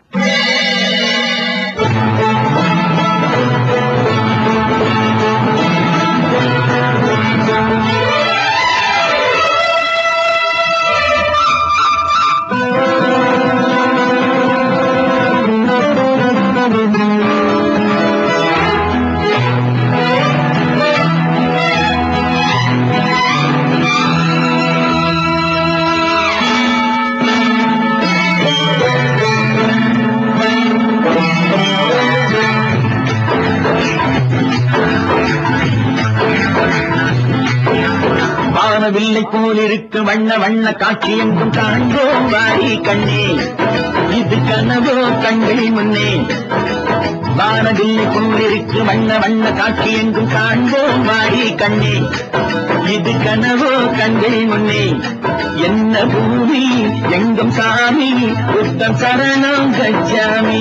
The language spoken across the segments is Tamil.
வில்லை போல் இருக்கு வண்ண வண்ண காட்சி எங்கும் காண்போம் வாரி கண்ணே, இது கனவோ கண்கள் முன்னே. வானவில்லை போல் இருக்கு வண்ண வண்ண காட்சி எங்கும் காண்போம் வாரி கண்ணே, இது கனவோ கண்கள் முன்னே. என்ன பூமி எங்கும் சாமி, புத்தம் சரணம் கச்சாமி.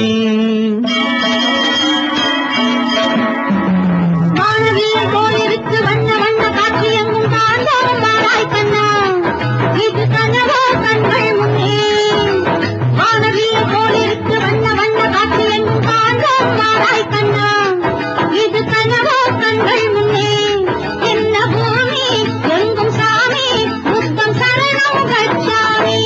வானவில்லை போல் இருக்கு வண்ண வண்ண காட்சி எங்கும் காண்போம் வாராய் கண்ணா, இது கனவோ கண்கள் முன்னே. வானவில்லை போல் இருக்கு வண்ண வண்ண காட்சி எங்கும் காண்போம் வாராய் கண்ணா, இது கனவோ கண்கள் முன்னே. என்ன பூமி எங்கும் சாமி, புத்தம் சரணம் கச்சாமி.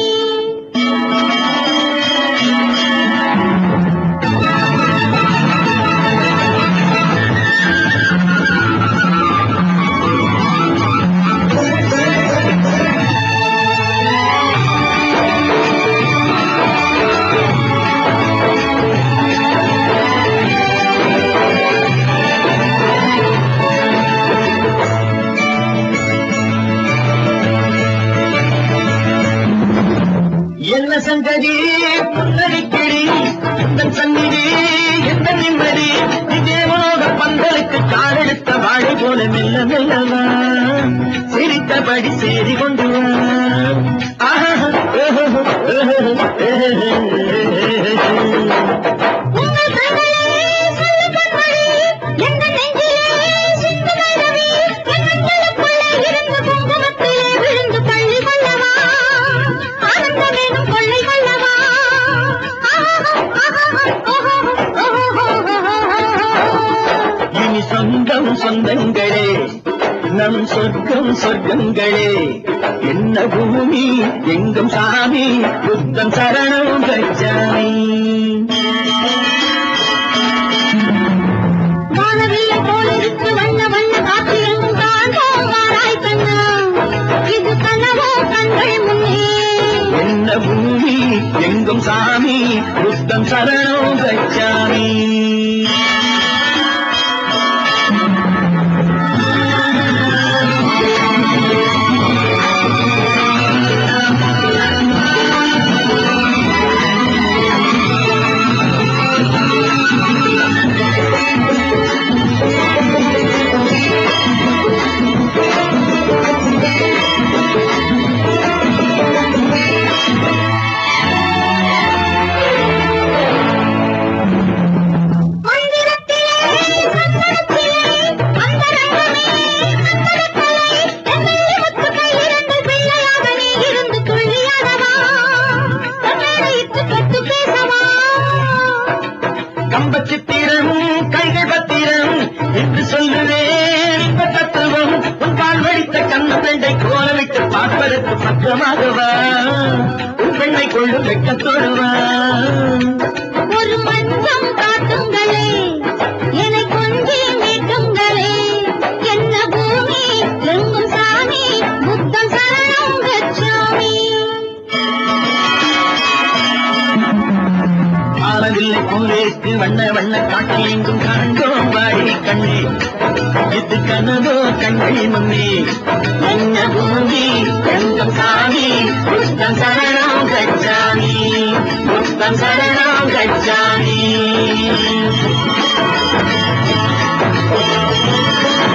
என்ன சங்கதி புன்னரிக்கிடி இந்த சந்நிதி எந்த நிம்மதி, இதேமோக பந்தலுக்கு காலெடுத்த வாழை போல மெல்ல மெல்லவா, சிரித்தபடி சேரி கொண்டு வா. இனி சொந்தம் சொந்தங்களே, நம் சொர்க்கம் சொர்க்கங்களே. என்ன பூமி எங்கும் சாமி, புத்தம் சரணம் கச்சாமி. வானவில்லை போல் இருக்கு வண்ண வண்ண காட்சி எங்கும் காண்போம் வாராய் கண்ணா, இது கனவோ கண்கள் முன்னே. என்ன பூமி எங்கும் சாமி, புத்தம் சரணம் கச்சாமி. கம்பச்சித்திரம் கைகள் பத்திரம் என்று சொல்லுவேன் தத்துவம், உன் பால் வடித்த கண்ணை கோலமிட்டு பார்ப்பதற்கு பக்கமாகவா, உன் பெண்ணை கொள்ளும் வெட்கத்தோடுவா. ஒரு மஞ்சம் காட்டுங்களே, என்னை கொஞ்சி மீட்டுங்களே. என்ன பூமி எங்கும் சாமி, புத்தம் சரணம் கச்சாமி. வானவில்லை போலேக்கு வண்ண வண்ண காட்சி எங்கும் காண்போம் வாடி கண்ணே, இது கனவோ கண்கள் முன்னே. என்ன பூமி எங்கும் சாமி, புத்தம் சரணம் கச்சாமி, புத்தம் சரணம் கச்சாமி.